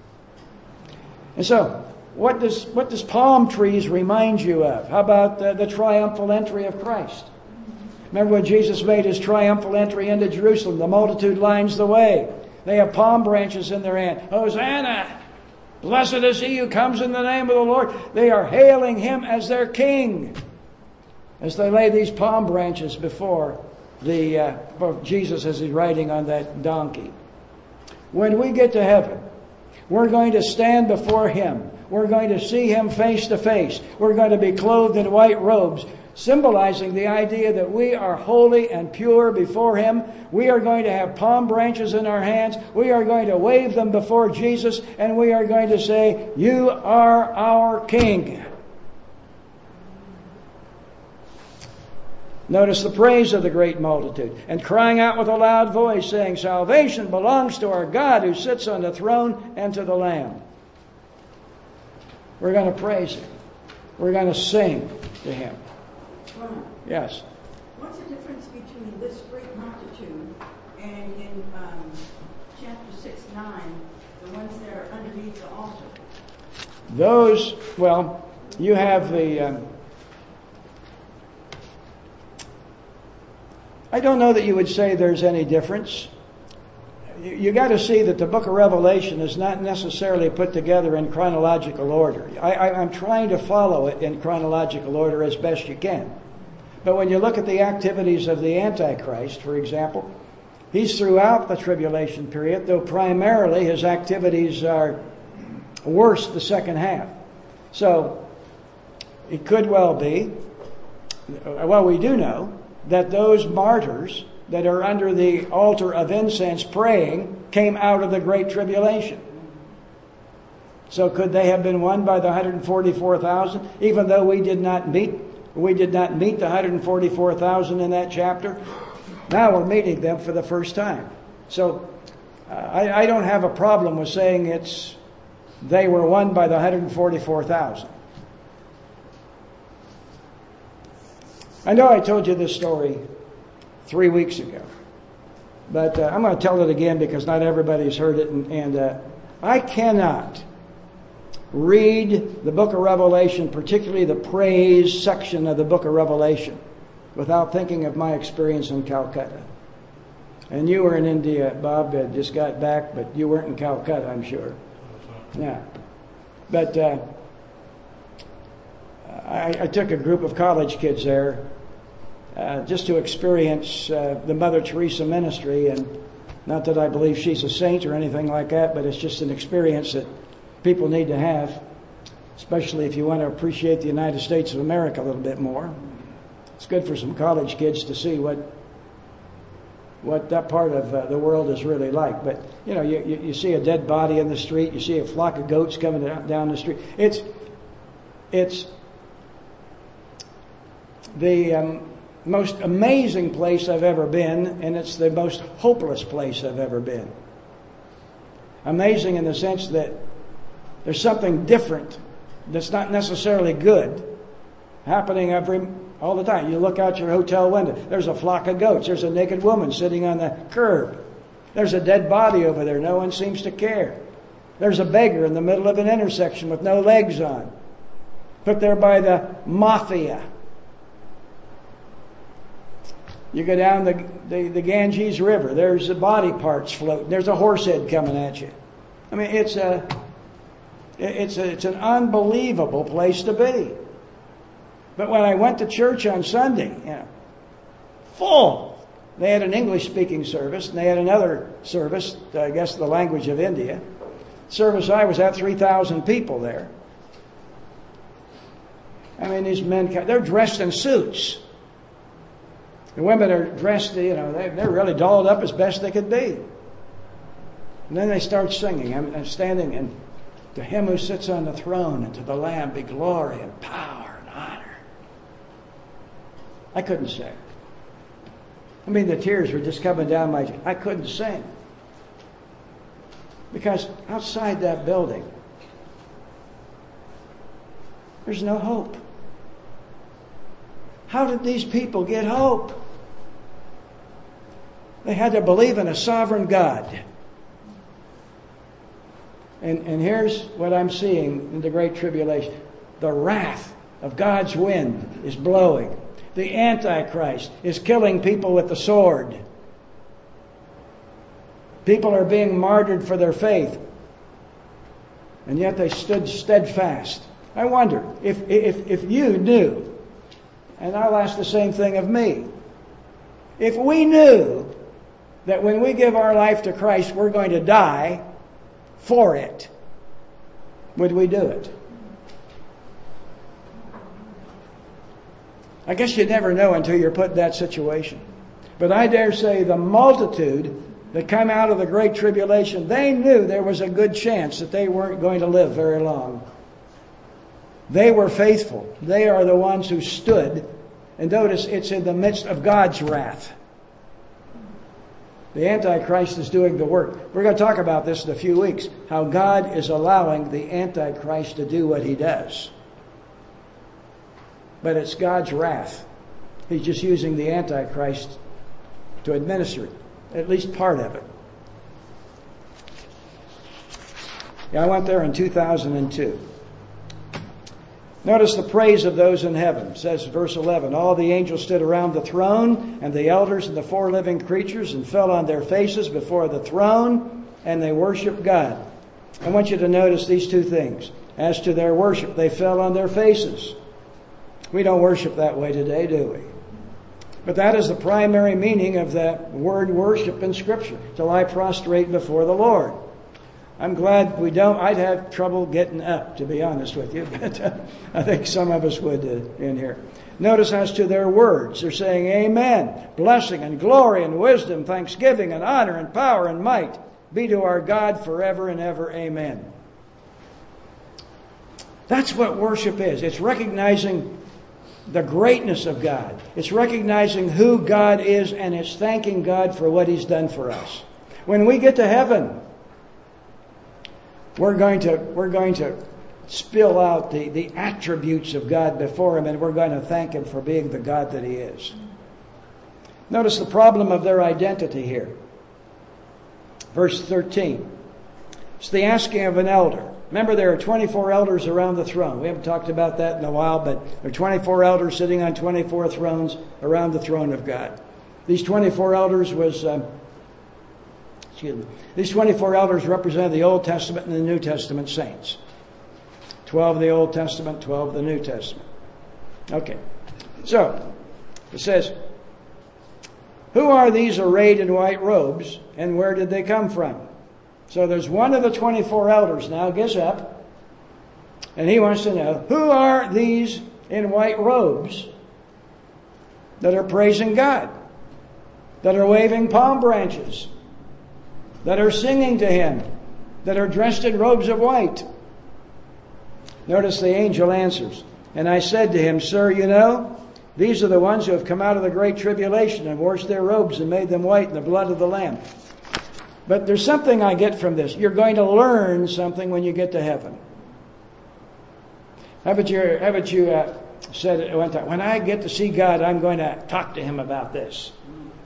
And so, what does what does palm trees remind you of? How about the, the triumphal entry of Christ? Remember when Jesus made His triumphal entry into Jerusalem, the multitude lines the way. They have palm branches in their hand. Hosanna! Blessed is He who comes in the name of the Lord. They are hailing Him as their King as they lay these palm branches before the uh, for Jesus as He's riding on that donkey. When we get to heaven, we're going to stand before Him. We're going to see Him face to face. We're going to be clothed in white robes, symbolizing the idea that we are holy and pure before Him. We are going to have palm branches in our hands. We are going to wave them before Jesus, and we are going to say, "You are our King." Notice the praise of the great multitude, and crying out with a loud voice, saying, "Salvation belongs to our God who sits on the throne and to the Lamb." We're going to praise Him. We're going to sing to Him. Ron, Yes. what's the difference between this great multitude and in um, chapter six, nine, the the ones that are underneath the altar? Those, well, you have the... Um, I don't know that you would say there's any difference. You, you got to see that the book of Revelation is not necessarily put together in chronological order. I, I, I'm trying to follow it in chronological order as best you can. But when you look at the activities of the Antichrist, for example, he's throughout the tribulation period, though primarily his activities are worse the second half. So it could well be, well, we do know that those martyrs that are under the altar of incense praying came out of the Great Tribulation. So could they have been won by the one hundred forty-four thousand, even though we did not meet we did not meet the one hundred forty-four thousand in that chapter? Now we're meeting them for the first time. So uh, I, I don't have a problem with saying it's they were won by the one hundred forty-four thousand. I know I told you this story three weeks ago, but uh, I'm going to tell it again because not everybody's heard it, and, and uh, I cannot read the book of Revelation, particularly the praise section of the book of Revelation, without thinking of my experience in Calcutta. And you were in India, Bob, uh, just got back, but you weren't in Calcutta, I'm sure. Yeah. But uh, I, I took a group of college kids there uh, just to experience uh, the Mother Teresa ministry. And not that I believe she's a saint or anything like that, but it's just an experience that people need to have, especially if you want to appreciate the United States of America a little bit more. It's good for some college kids to see what what that part of uh, the world is really like. But, you know, you, you, you see a dead body in the street, you see a flock of goats coming down, down the street. It's it's the um, most amazing place I've ever been, and it's the most hopeless place I've ever been. Amazing in the sense that there's something different that's not necessarily good happening every all the time. You look out your hotel window, there's a flock of goats, there's a naked woman sitting on the curb, there's a dead body over there, no one seems to care. There's a beggar in the middle of an intersection with no legs on, put there by the mafia. You go down the, the, the Ganges River, there's the body parts floating, there's a horse head coming at you. I mean, it's a it's a, it's an unbelievable place to be. But when I went to church on Sunday, you know, full. They had an English-speaking service, and they had another service, I guess the language of India. Service I was at, three thousand people there. I mean, these men, they're dressed in suits. The women are dressed, you know, they're really dolled up as best they could be. And then they start singing. I'm standing, and to him who sits on the throne and to the Lamb be glory and power and honor. I couldn't sing. I mean, the tears were just coming down my cheek. I couldn't sing. Because outside that building, there's no hope. How did these people get hope? They had to believe in a sovereign God. And, and here's what I'm seeing in the Great Tribulation. The wrath of God's wind is blowing. The Antichrist is killing people with the sword. People are being martyred for their faith. And yet they stood steadfast. I wonder, if, if, if you knew, and I'll ask the same thing of me, if we knew that when we give our life to Christ, we're going to die for it, would we do it? I guess you never know until you're put in that situation. But I dare say the multitude that come out of the Great Tribulation, they knew there was a good chance that they weren't going to live very long. They were faithful. They are the ones who stood. And notice it's in the midst of God's wrath. The Antichrist is doing the work. We're going to talk about this in a few weeks, how God is allowing the Antichrist to do what he does. But it's God's wrath. He's just using the Antichrist to administer it, at least part of it. Yeah, I went there in two thousand two. Notice the praise of those in heaven. It says, verse eleven, all the angels stood around the throne, and the elders and the four living creatures, and fell on their faces before the throne, and they worshiped God. I want you to notice these two things. As to their worship, they fell on their faces. We don't worship that way today, do we? But that is the primary meaning of that word worship in Scripture, to lie prostrate before the Lord. I'm glad we don't. I'd have trouble getting up, to be honest with you, but uh, I think some of us would uh, in here. Notice as to their words, they're saying amen, blessing and glory and wisdom, thanksgiving and honor and power and might be to our God forever and ever, amen. That's what worship is. It's recognizing the greatness of God. It's recognizing who God is, and it's thanking God for what He's done for us. When we get to heaven, we're going to we're going to spill out the, the attributes of God before Him, and we're going to thank Him for being the God that He is. Notice the problem of their identity here. Verse thirteen. It's the asking of an elder. Remember, there are twenty-four elders around the throne. We haven't talked about that in a while, but there are twenty-four elders sitting on twenty-four thrones around the throne of God. These twenty-four elders was, um, excuse me, these twenty-four elders represent the Old Testament and the New Testament saints. Twelve of the Old Testament, twelve of the New Testament. Okay, so it says, who are these arrayed in white robes, and where did they come from? So there's one of the twenty-four elders now gets up, and he wants to know, who are these in white robes that are praising God, that are waving palm branches, that are singing to Him, that are dressed in robes of white? Notice the angel answers, and I said to him, Sir, you know, these are the ones who have come out of the great tribulation and washed their robes and made them white in the blood of the Lamb. But there's something I get from this. You're going to learn something when you get to heaven. Haven't you, haven't you uh, said it one time, when I get to see God, I'm going to talk to Him about this?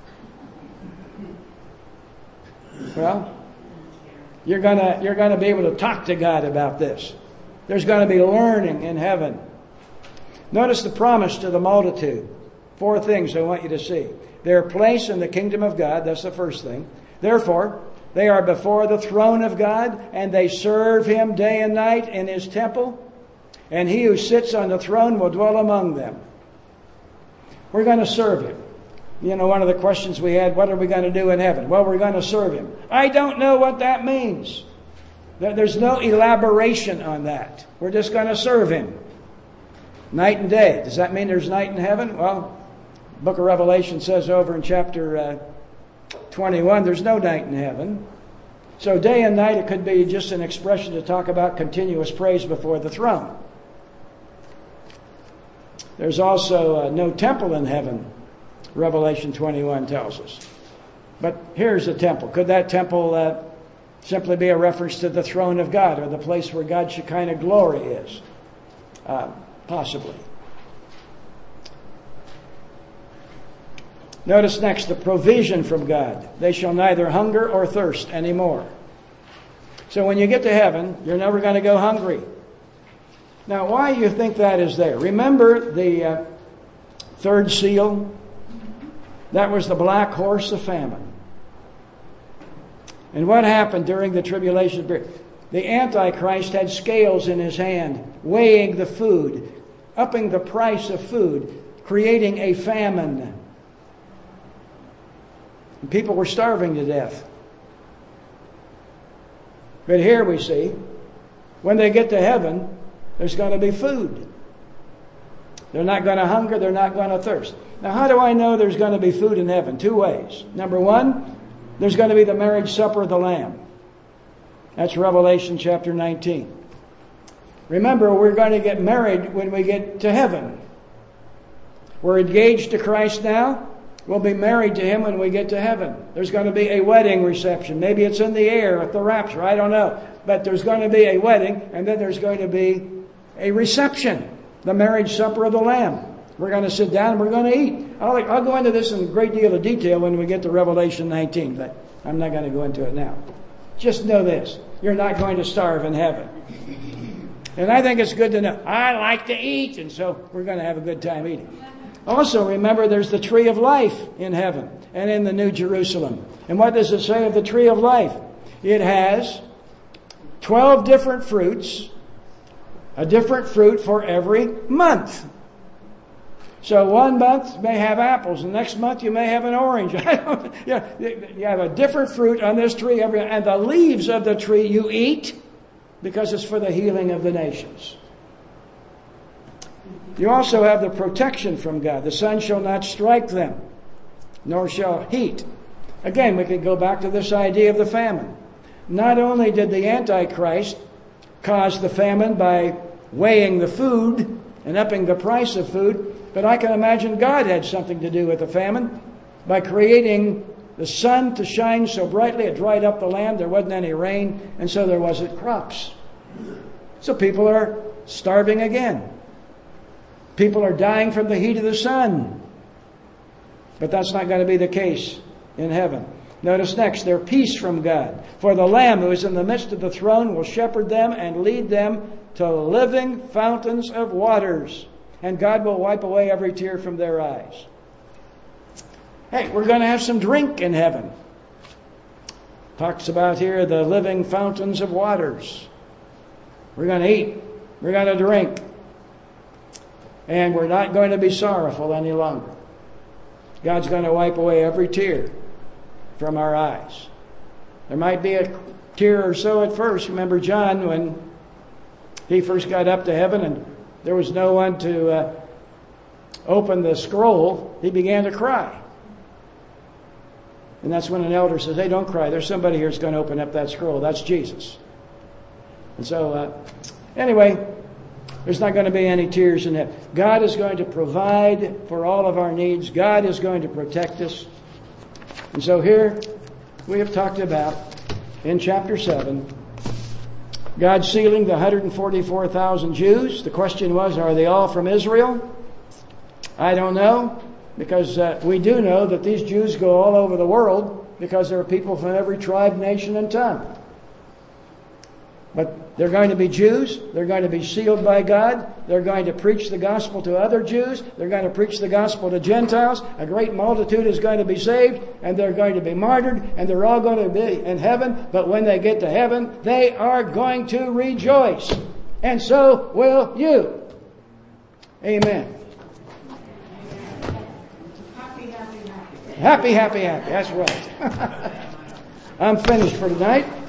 Well, you're going to, you're going to be able to talk to God about this. There's going to be learning in heaven. Notice the promise to the multitude. Four things I want you to see. Their place in the kingdom of God, that's the first thing. Therefore, they are before the throne of God, and they serve Him day and night in His temple, and He who sits on the throne will dwell among them. We're going to serve Him. You know, one of the questions we had, what are we going to do in heaven? Well, we're going to serve Him. I don't know what that means. There's no elaboration on that. We're just going to serve Him. Night and day. Does that mean there's night in heaven? Well, the book of Revelation says over in chapter uh, twenty-one, there's no night in heaven. So day and night, it could be just an expression to talk about continuous praise before the throne. There's also uh, no temple in heaven, Revelation twenty-one tells us. But here's the temple. Could that temple uh, simply be a reference to the throne of God, or the place where God's Shekinah glory is? Uh, possibly. Notice next the provision from God. They shall neither hunger or thirst anymore. So when you get to heaven, you're never going to go hungry. Now, why do you think that is there? Remember the uh, third seal? That was the black horse of famine. And what happened during the tribulation period? The Antichrist had scales in his hand, weighing the food, upping the price of food, creating a famine. And people were starving to death. But here we see, when they get to heaven, there's going to be food. They're not going to hunger, they're not going to thirst. Now, how do I know there's going to be food in heaven? Two ways. Number one, there's going to be the marriage supper of the Lamb. That's Revelation chapter nineteen. Remember, we're going to get married when we get to heaven. We're engaged to Christ now. We'll be married to Him when we get to heaven. There's going to be a wedding reception. Maybe it's in the air at the rapture. I don't know. But there's going to be a wedding, and then there's going to be a reception. The marriage supper of the Lamb. We're going to sit down and we're going to eat. I'll, I'll go into this in a great deal of detail when we get to Revelation nineteen, but I'm not going to go into it now. just know this. You're not going to starve in heaven. And I think it's good to know. I like to eat, and so we're going to have a good time eating. Also, remember, there's the tree of life in heaven and in the New Jerusalem. And what does it say of the tree of life? It has twelve different fruits, a different fruit for every month. So one month may have apples, and next month you may have an orange. Yeah, you have a different fruit on this tree every, and the leaves of the tree you eat because it's for the healing of the nations. You also have the protection from God. The sun shall not strike them, nor shall heat. Again, we could go back to this idea of the famine. Not only did the Antichrist cause the famine by weighing the food and upping the price of food, but I can imagine God had something to do with the famine by creating the sun to shine so brightly it dried up the land. There wasn't any rain, and so there wasn't crops. So people are starving again. People are dying from the heat of the sun. But that's not going to be the case in heaven. Notice next, their peace from God. For the Lamb who is in the midst of the throne will shepherd them and lead them to living fountains of waters. And God will wipe away every tear from their eyes. Hey, we're going to have some drink in heaven. Talks about here the living fountains of waters. We're going to eat. We're going to drink. And we're not going to be sorrowful any longer. God's going to wipe away every tear from our eyes. There might be a tear or so at first. Remember John when he first got up to heaven and there was no one to uh, open the scroll. He began to cry. And that's when an elder says, hey, don't cry. There's somebody here who's going to open up that scroll. That's Jesus. And so, uh, anyway, there's not going to be any tears in it. God is going to provide for all of our needs. God is going to protect us. And so here we have talked about, in chapter seven, God sealing the one hundred forty-four thousand Jews. The question was, are they all from Israel? I don't know, because uh, we do know that these Jews go all over the world because there are people from every tribe, nation, and tongue. But they're going to be Jews. They're going to be sealed by God. They're going to preach the gospel to other Jews. They're going to preach the gospel to Gentiles. A great multitude is going to be saved, and they're going to be martyred, and they're all going to be in heaven. But when they get to heaven, they are going to rejoice. And so will you. Amen. Happy, happy, happy. Happy, happy, happy. That's right. I'm finished for tonight.